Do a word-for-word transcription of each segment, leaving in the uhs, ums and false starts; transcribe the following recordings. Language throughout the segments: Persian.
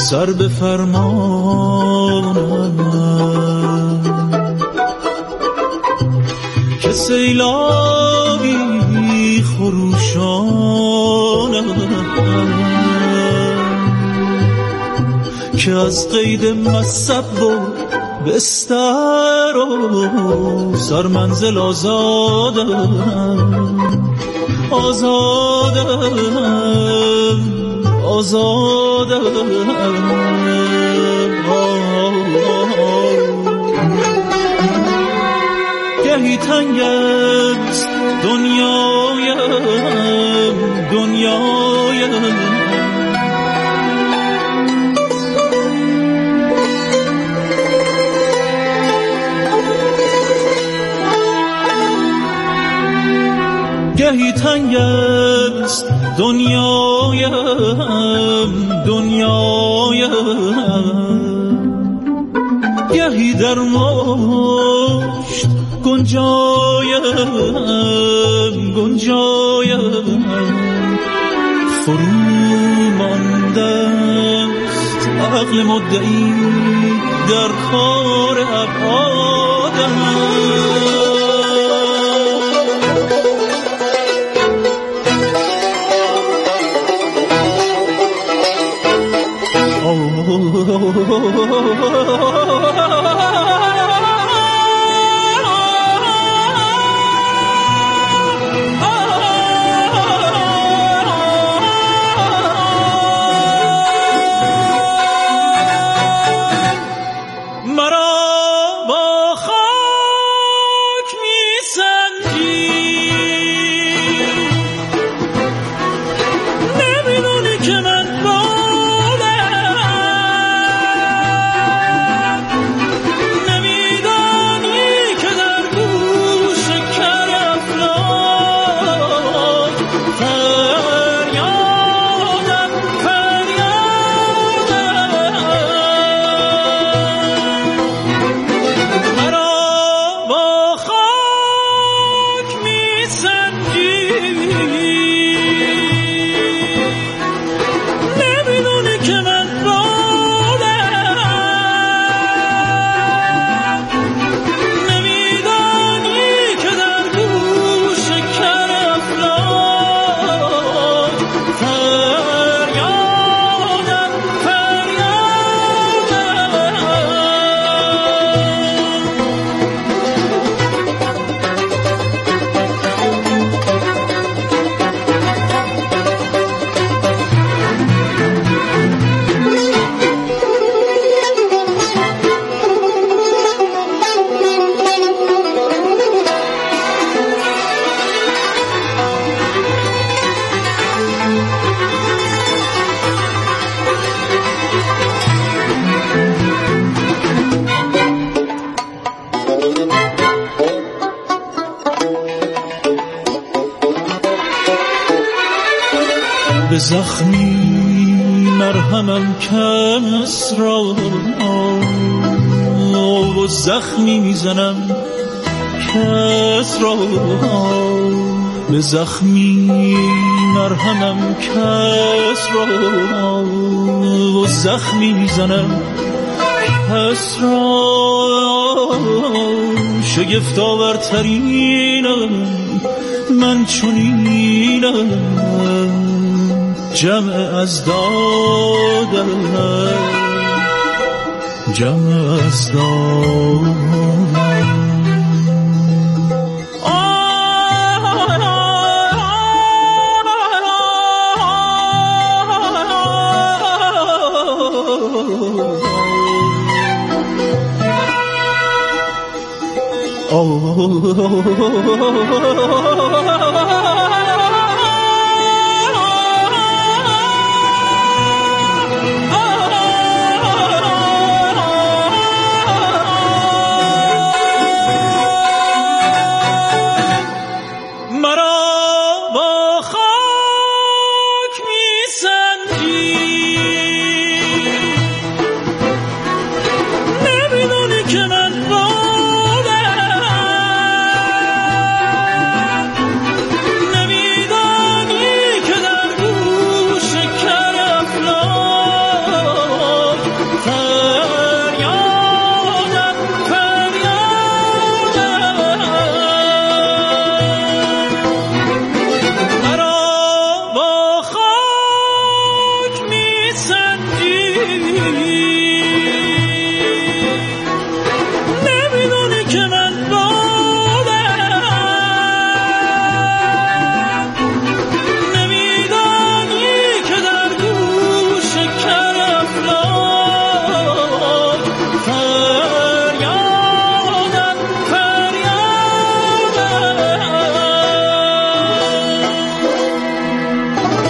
سر به فرمانم که سیلابی خروشانم که از قید مصب و بستر و سرمنزل آزادم آزادم آزادم گهی تنگ است دنیایم دنیایم گهی تنگ است دنیایم دنیایم گهی در مشت گنجایم گنجایم فرو مانده است عقل مدعی در کار ابعادم به زخمی مرهمم کس را و زخمی میزنم کس را به زخمی مرهمم کس را و زخمی میزنم کس را شگفت آورترینم من چنینم جمع از دادم جمع از دادم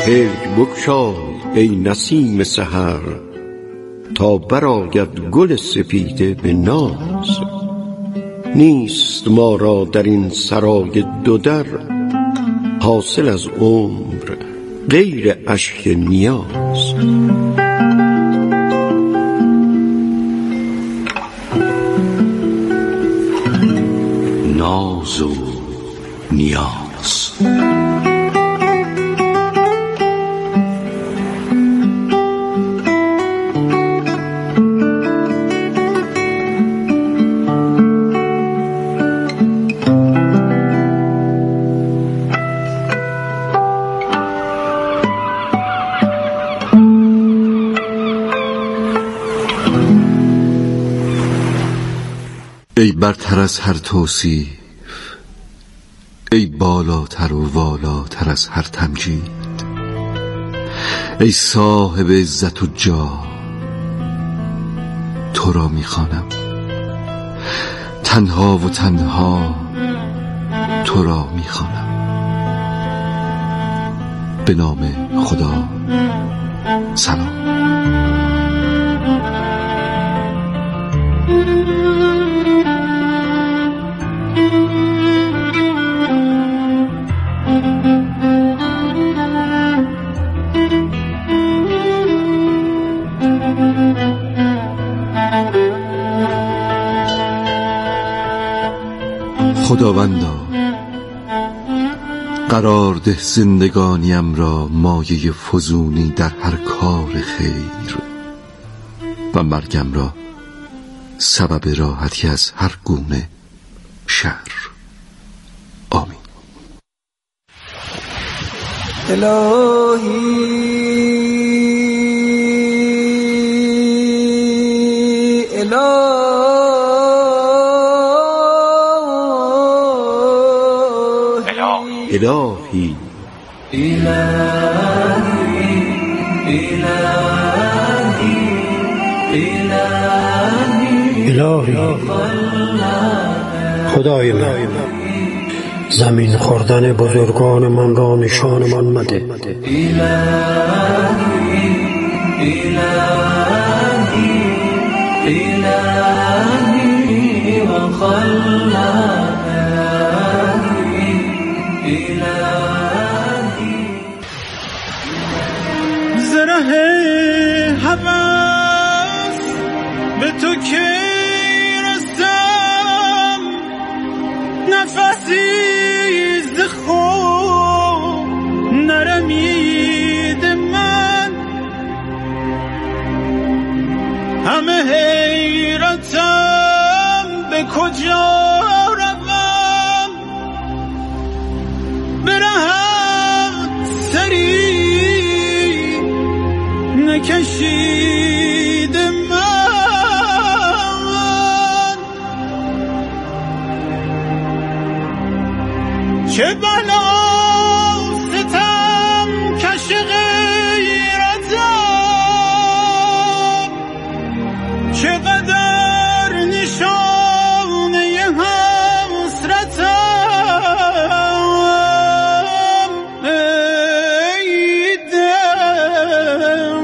کلک بگشای ای نسیم سحر، تا برآید گل سپیده به ناز. نیست ما را در این سرای دو در، حاصل از عمر غیر اشک نیاز. ناز و نیاز. ای برتر از هر توصیف، ای بالاتر و والاتر از هر تمجید، ای صاحب عزت و جاه، تو را میخوانم تنها و تنها، تو را میخوانم. به نام خدا سلام. خداوندا قرار ده زندگانیم را مایه فزونی در هر کار خیر، و مرگم را سبب راحتی از هر گونه شر. آمین. الهی الهی الهی الهی خدای من، زمین خوردن بزرگان من را نشان من مده. زره هوس به تو که رسم، نفسی ز خود نرمید من، همه حیرتم به کجا روم، برهم سری نکشید من، چه بلا ستم کش غیرتم، چقدر نشانه حسرتم، ای دل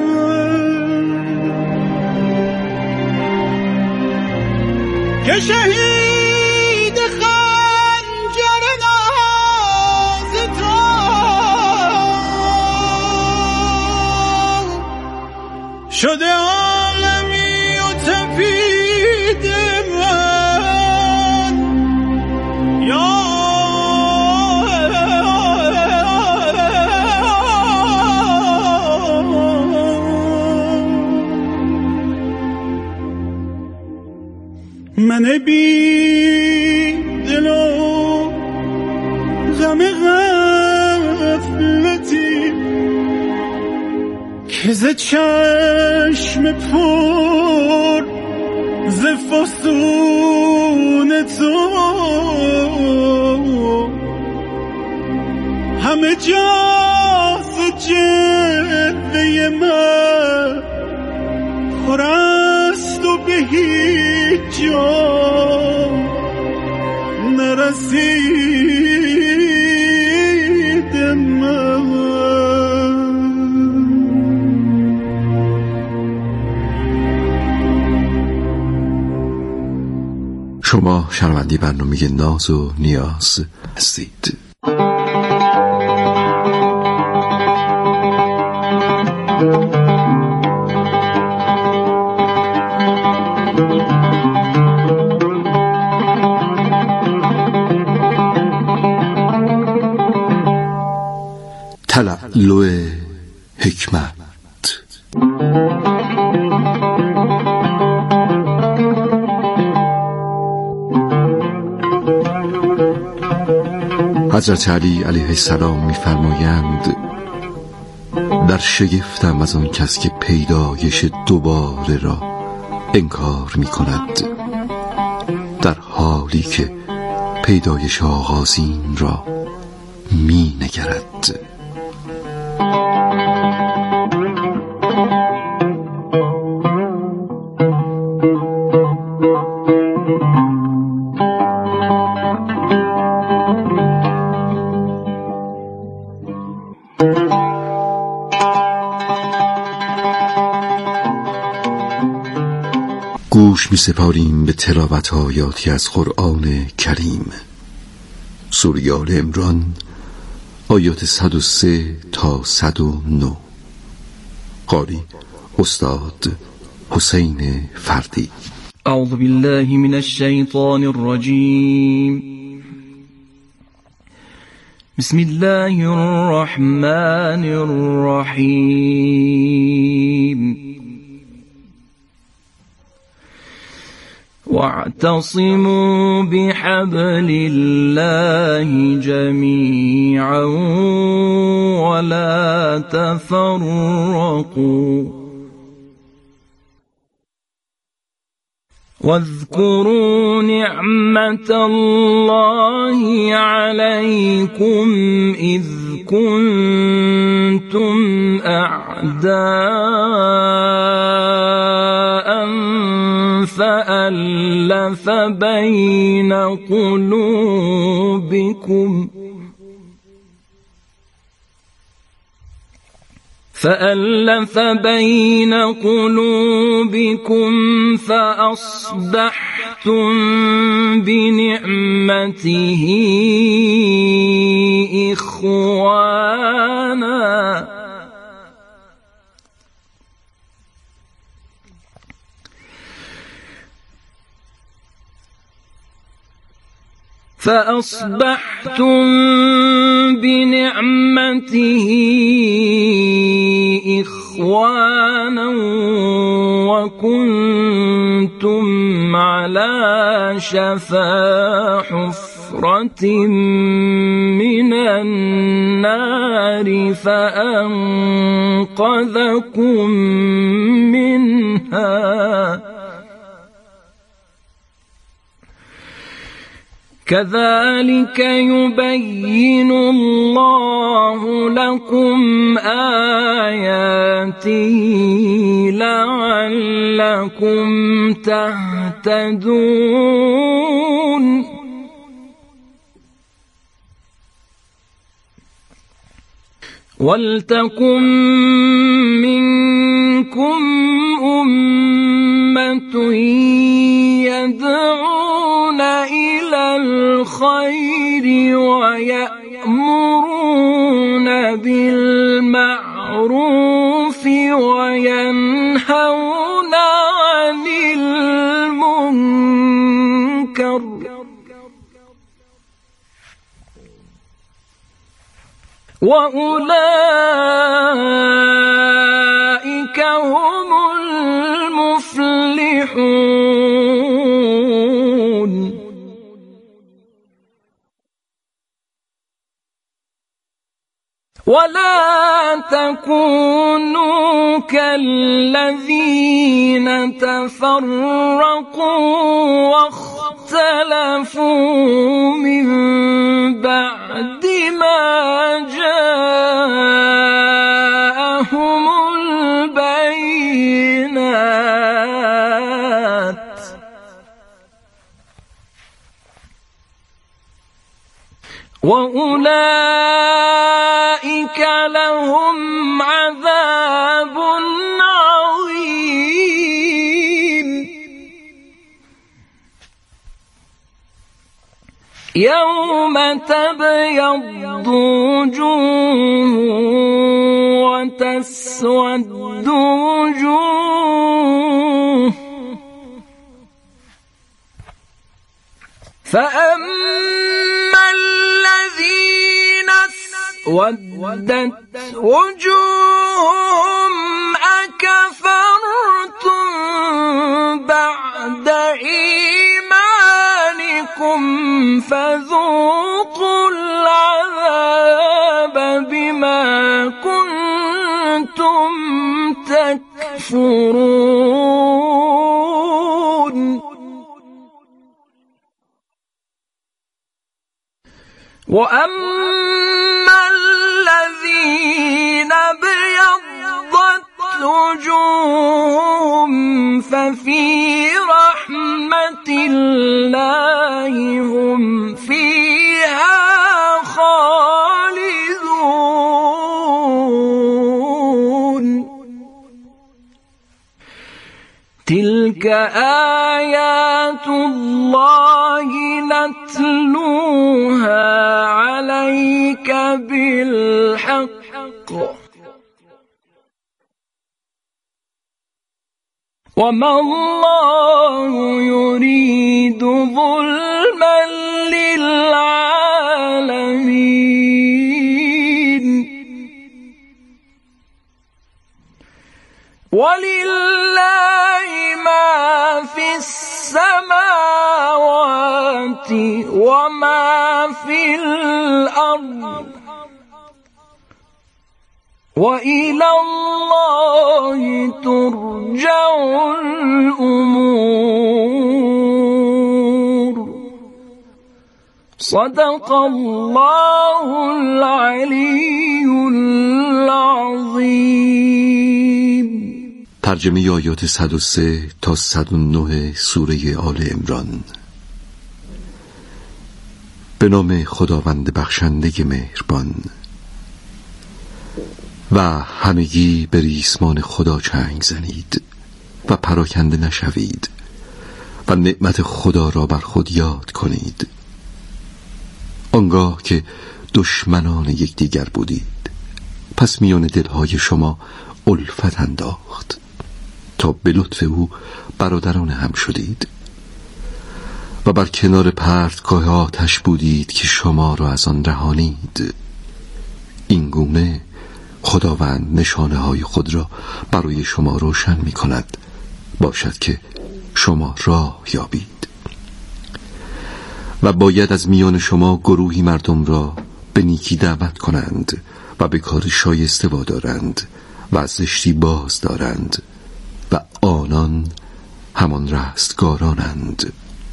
که شهید خنجر ناز تو شده عالمی و تپید من، یا من بی دل و غم غفلتی که ز چشم پر ز فسون تو همه جا ز جلوه من پر است و به هیچ جا نرسید من. شما شنونده برنامه ناز و نیاز هستید. تلالو حکمت. حضرت علی علیه السلام می‌فرمایند در شگفتم از آن کس که پیدایش دوباره را انکار می‌کند، در حالی که پیدایش آغازین را می‌نگرد. گوش می سپاریم به تلاوت آیاتی از قرآن کریم. سوره آل عمران آیات صد و سه تا صد و نه. قاری استاد حسین فردی. اعوذ بالله من الشیطان الرجیم. بسم الله الرحمن الرحیم. واعتصموا بحبل الله جميعا ولا تفرقوا واذكروا نعمة الله عليكم إذ كنتم أعداء فألف بين قلوبكم فألف بين قلوبكم فأصبحتم بنعمته إخوانا فأصبحتم بنعمته إخوانا وكنتم على شفا حفرة من النار فأنقذكم منها. كذلك يبين الله لكم آياته لعلكم تهتدون. ولتكن منكم أمة يدعون إلى الخير ويأمرون بالمعروف وينهون عن المنكر وأولئك هم المفلحون. ولا تكونوا كالذين تفرقوا واختلفوا من بعد ما جاءهم البينات وأولئك لهم عذاب عظيم. تبيض وجوه وتسود وجوه فأما الذين اسودت وجوههم أكفرتم بعد إيمانكم فذوقوا العذاب بما كنتم تكفرون. وأما الذين ابيضت وجوههم ففي رحمة الله هم فيها خالدون. تلك آيات الله نتلوها عليك بالحق وما الله يريد ظلما للعالمين. ولله ما في السماوات وما في الأرض وإلى الله ترجع الأمور. صدق الله العلی العظیم. ترجمه آیات صد و سه تا صد و نه سوره آل عمران. به نام خداوند بخشنده مهربان. و همگی به ریسمان خدا چنگ زنید و پراکنده نشوید و نعمت خدا را بر خود یاد کنید، آنگاه که دشمنان یکدیگر بودید، پس میان دلهای شما الفت انداخت تا به لطف او برادران هم شدید و بر کنار پرتگاه آتش بودید که شما را از آن رهانید. این گونه خداوند نشانه های خود را برای شما روشن می کند، باشد که شما راه یابید. و باید از میان شما گروهی مردم را به نیکی دعوت کنند و به کار شایسته وادارند و از زشتی باز دارند و آنان همان رستگارانند.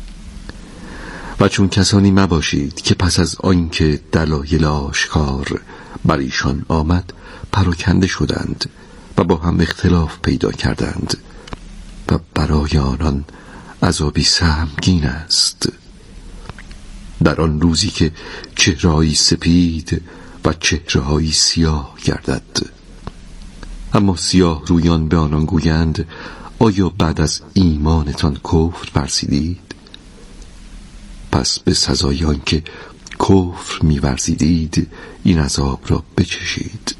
و چون کسانی مباشید که پس از آنکه دلایل آشکار بر ایشان آمد پراکنده شدند و با هم اختلاف پیدا کردند و برای آنان عذابی سهمگین است. در آن روزی که چهره‌هایی سپید و چهره‌هایی سیاه گردد. اما سیاه رویان به آنان گویند آیا بعد از ایمانتان کفر ورزیدید؟ پس به سزای آن که کفر می‌ورزیدید این عذاب را بچشید.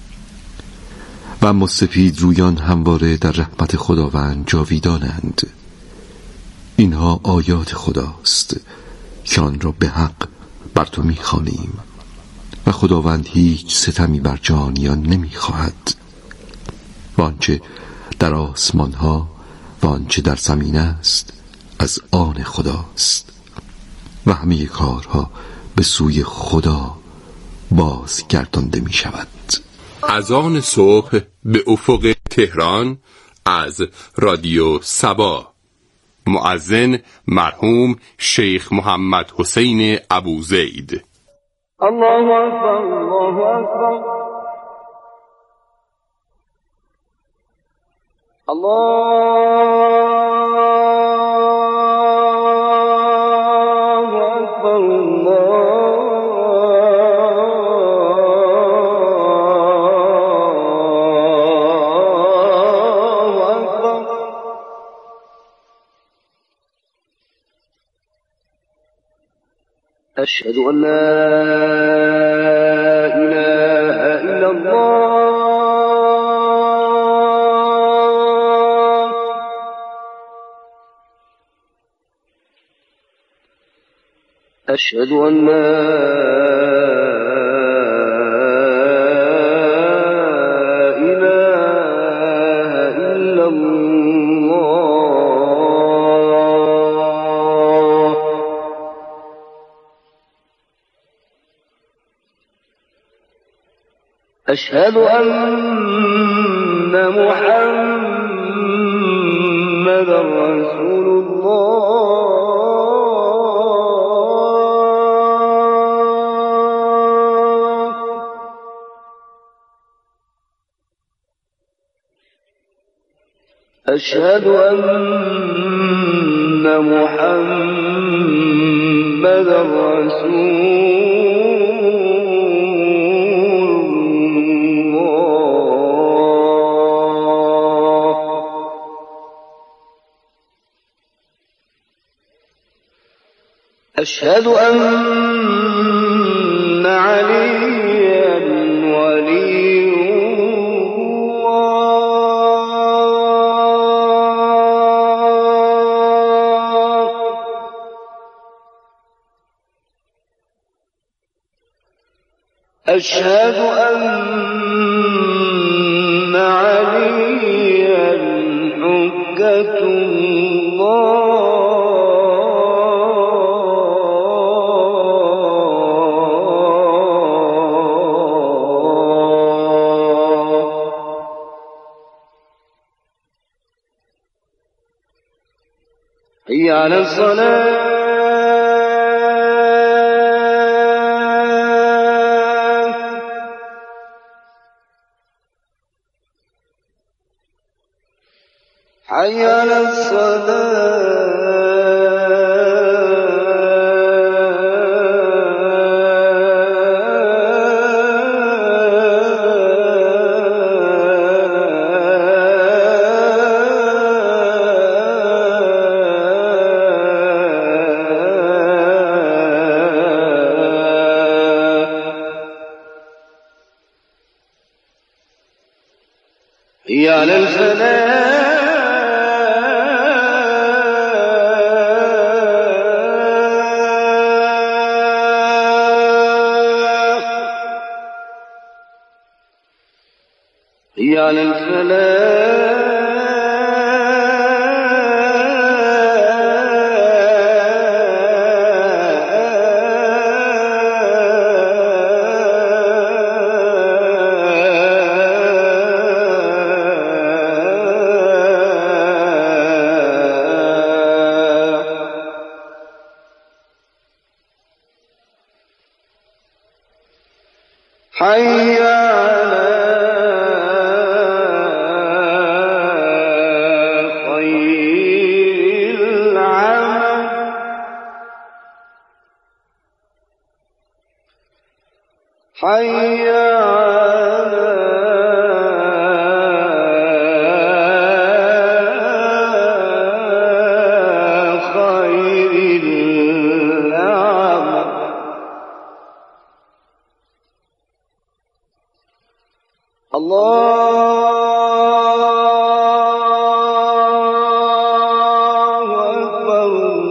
و اما سپید رویان همواره در رحمت خداوند جاویدانند. اینها آیات خداست که آن را به حق بر تو می‌خوانیم و خداوند هیچ ستمی بر جانیان نمی‌خواهد. و آنچه در آسمان‌ها و آنچه در زمین است از آن خداست و همه کارها به سوی خدا بازگردانده می شود. از آن صبح به افق تهران از رادیو سبا. مؤذن مرحوم شیخ محمد حسین ابوزید. الله اکبر الله اکبر الله أشهد أن لا إله إلا الله أشهد أن لا أشهد أن محمدا رسول الله أشهد أن محمدا رسول أشهد أن عليا ولي الله أشهد أن عليا حجة الله حي على الصلاة حي على الصلاة حي على الفلاح حي على الفلاح حي على خير العمل حي على خير العمل الله أكبر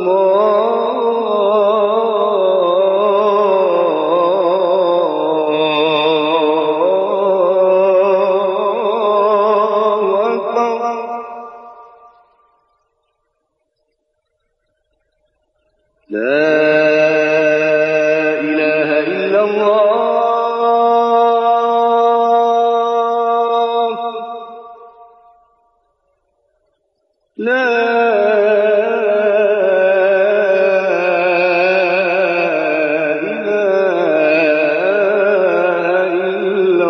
الله أكبر لا إله إلا الله لا إله إلا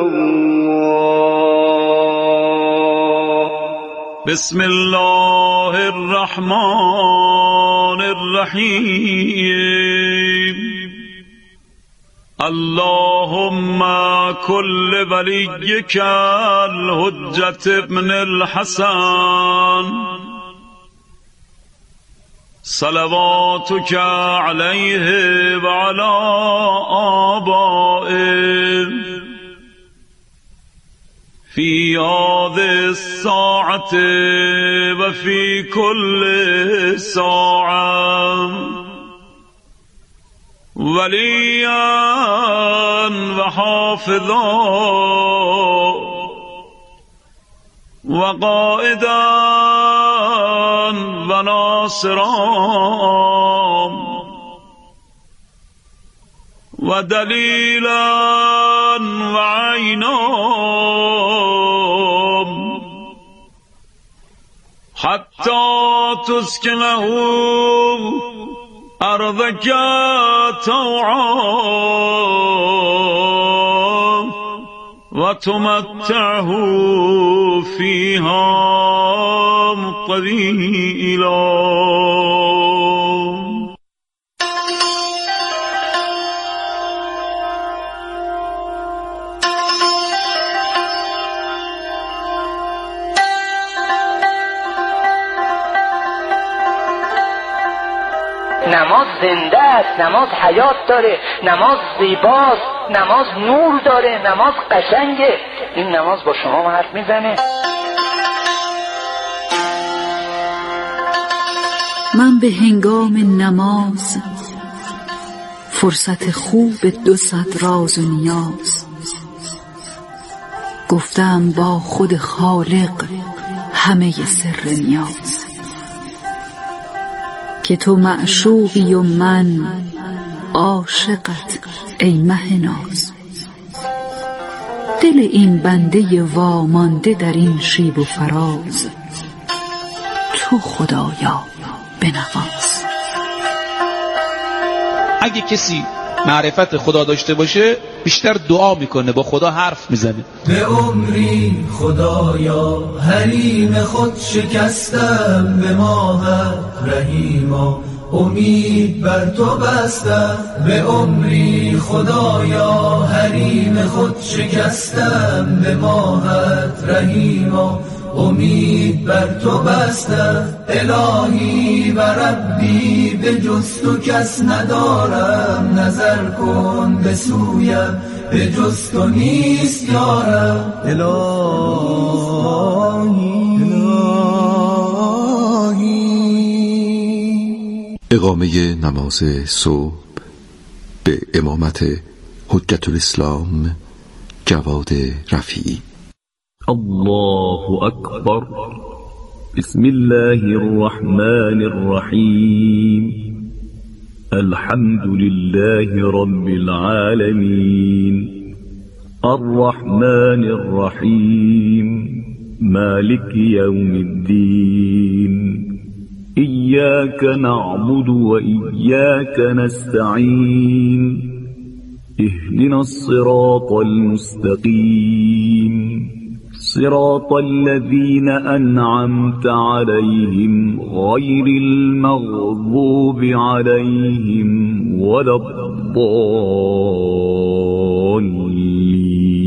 الله بسم الله الرحمن الرحيم اللهم كل وليك الحجة ابن الحسن صلواتك عليه وعلى آبائه في هذه الساعة وفي كل ساعة وليا وحافظا وقائدا وناصرا ودليلا وعينا حتى تسكنه أرضك طوعا وتمتعه فيها قليلا. نماز زنده است، نماز حیات داره، نماز زیباست، نماز نور داره، نماز قشنگه. این نماز با شما حرف میزنه. من به هنگام نماز فرصت خوب دو صد راز و نیاز گفتم با خود خالق همه سر نیاز، که تو معشوقی و من عاشقت ای مه ناز. دل این بنده وامانده در این شیب و فراز، تو خدایا بنواز. اگه کسی معرفت خدا داشته باشه بیشتر دعا میکنه، با خدا حرف میزنه. به عمری خدایا حریم خود شکستم، به ماهت رحیما امید بر تو بستم. به عمری خدایا حریم خود شکستم، به ماهت رحیما امید بر تو بستم. الهی و ربی به جز تو کس ندارم، نظر کن به سویم به جز تو نیست یارم. اقامه نماز صبح به امامت حجت الاسلام جواد رفیعی. الله أكبر. بسم الله الرحمن الرحيم. الحمد لله رب العالمين الرحمن الرحيم مالك يوم الدين إياك نعبد وإياك نستعين اهدنا الصراط المستقيم صراط الذين أنعمت عليهم غير المغضوب عليهم ولا الضالين.